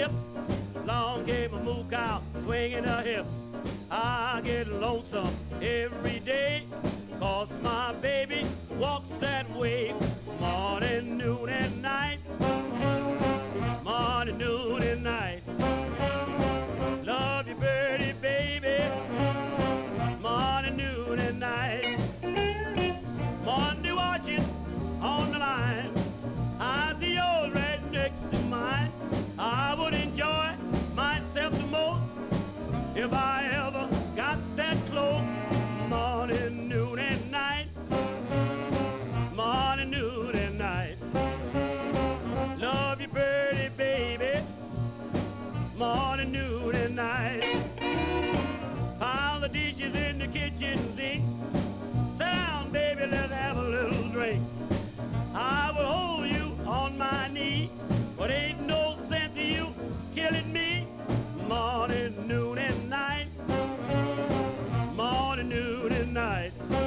hips. Long gave a moo cow swinging her hips. I get lonesome every day, 'cause my baby walks that way. Morning, noon, and night. Morning, noon, and night. Love you, birdie, baby. Morning, noon, and night. Monday watching on the line. I see yours right next to mine. I would enjoy myself the most if I ever got that close. Morning, noon, and night. Morning, noon, and night. Love you, birdie, baby. Morning, noon, and night. Pile the dishes in the kitchen sink. Sit down, baby, let's have a little drink. I will hold you on my knee, but ain't no sense in you killing me. Morning, noon, and night. Morning, noon, and night.